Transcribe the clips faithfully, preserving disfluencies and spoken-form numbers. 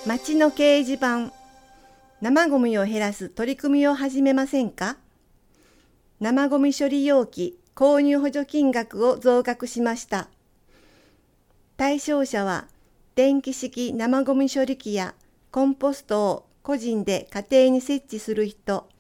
町の掲示板、生ゴミを減らす取り組みを始めませんか？生ゴミ処理容器購入補助金額を増額しました。対象者は、電気式生ゴミ処理機やコンポストを個人で家庭に設置する人。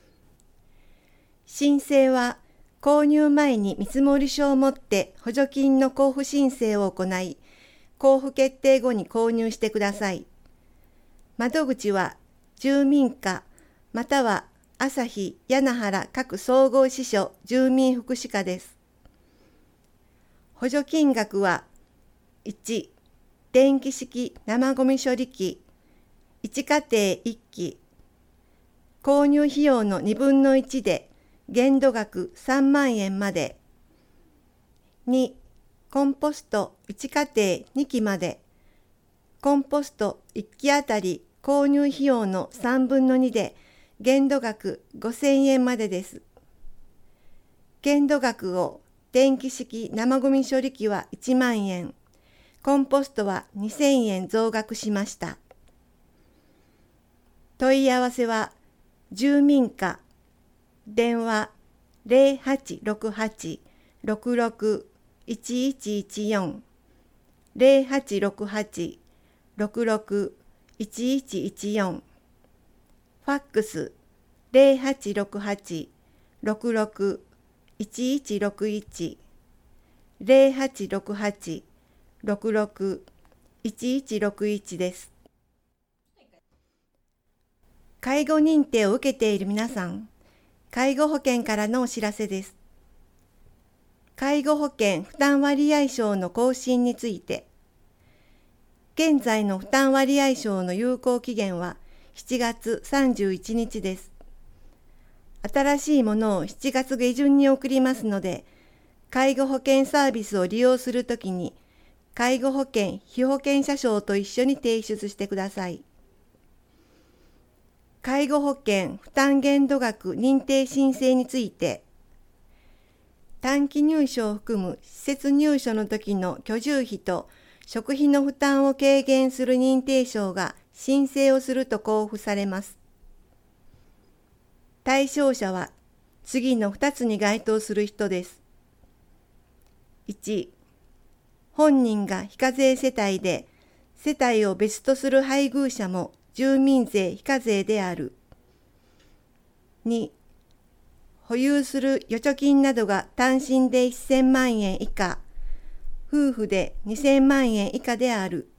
申請は、購入前に見積書を持って補助金の交付申請を行い、交付決定後に購入してください。窓口は住民課または旭柳原各総合支所住民福祉課です。補助金額はいち、電気式生ゴミ処理機いち家庭いっき、購入費用のにぶんのいちで限度額さんまんえんまで。に、コンポストいち家庭にきまで。コンポストいっきあたり購入費用のさんぶんのにで限度額ごせんえんまでです。限度額を電気式生ゴミ処理機はいちまんえん、コンポストはにせんえん増額しました。問い合わせは住民課、電話ゼロはちろくはち ろくろく いちいちいちよん ゼロはちろくはち ろくろく いちいちいちよん、ファックスゼロはちろくはち ろくろく いちいちろくいち ゼロはちろくはち ろくろく いちいちろくいちです。介護認定を受けている皆さん、介護保険からのお知らせです。介護保険負担割合証の更新について、現在の負担割合証の有効期限はしちがつさんじゅういちにちです。新しいものをしちがつげじゅんに送りますので、介護保険サービスを利用するときに、介護保険被保険者証と一緒に提出してください。介護保険負担限度額認定申請について、短期入所を含む施設入所の時の居住費と食費の負担を軽減する認定証が申請をすると交付されます。対象者は次のふたつに該当する人です。いち、本人が非課税世帯で、世帯を別とする配偶者も住民税非課税である。に、保有する預貯金などが単身でせんまんえん以下、夫婦でにせんまんえん以下である。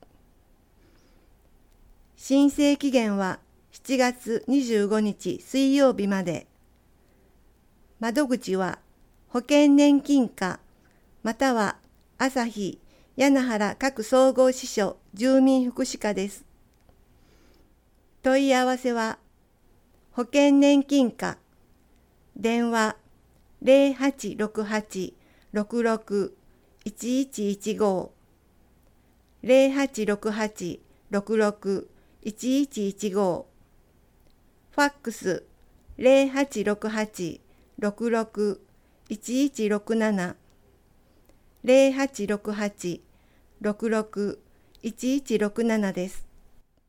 申請期限はしちがつにじゅうごにち水曜日まで。窓口は保険年金課または旭柳原各総合支所住民福祉課です。問い合わせは保険年金課電話ゼロはちろくはち ろくろく いちいちいちご ゼロはちろくはち ろくろく いちいちいちご、ファックスゼロはちろくはち ろくろく いちいちろくなな ゼロはちろくはち ろくろく いちいちろくななです。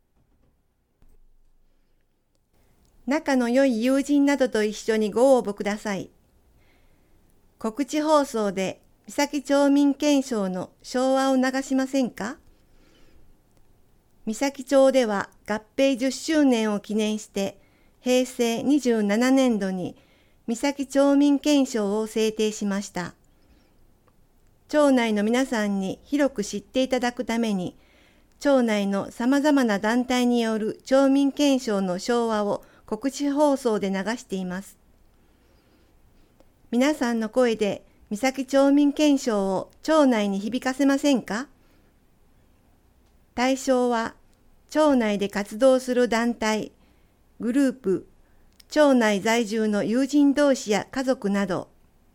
仲の良い友人などと一緒にご応募ください。告知放送で三崎町民憲章の昭和を流しませんか？三崎町では合併じゅっしゅうねんを記念してへいせいにじゅうななねんどに三崎町民憲章を制定しました。町内の皆さんに広く知っていただくために、町内のさまざまな団体による町民憲章の昭和を告知放送で流しています。皆さんの声で三崎町民憲章を町内に響かせませんか？対象は町内で活動する団体、グループ、町内在住の友人同士や家族など。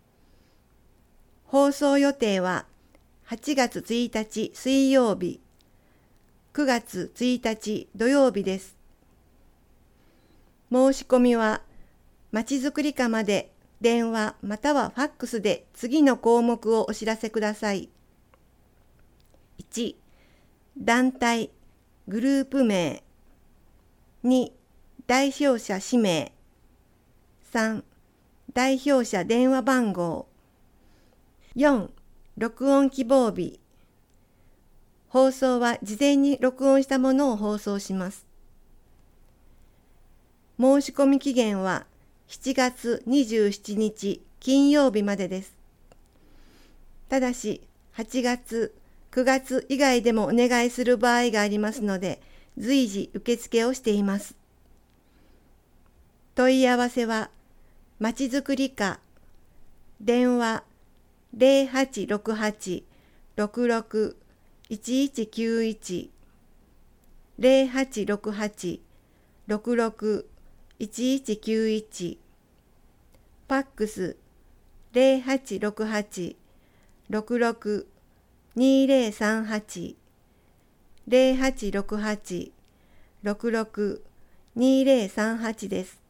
放送予定ははちがつついたち水曜日、くがつついたち土曜日です。申し込みはまちづくり課まで電話またはファックスで次の項目をお知らせください。いち、団体、 グループ名。に、代表者氏名。さん、代表者電話番号。よん、録音希望日。放送は事前に録音したものを放送します。申し込み期限はしちがつにじゅうしちにち金曜日までです。ただし、はちがつ、くがつ以外でもお願いする場合がありますので、随時受付をしています。問い合わせは、まちづくり課、電話ゼロはちろくはち ろくろく いちいちきゅういち ゼロはちろくはち ろくろく いちいちきゅういち、ファックスゼロはちろくはち ろくろく にゼロさんはち ゼロはちろくはち ろくろく にゼロさんはちです。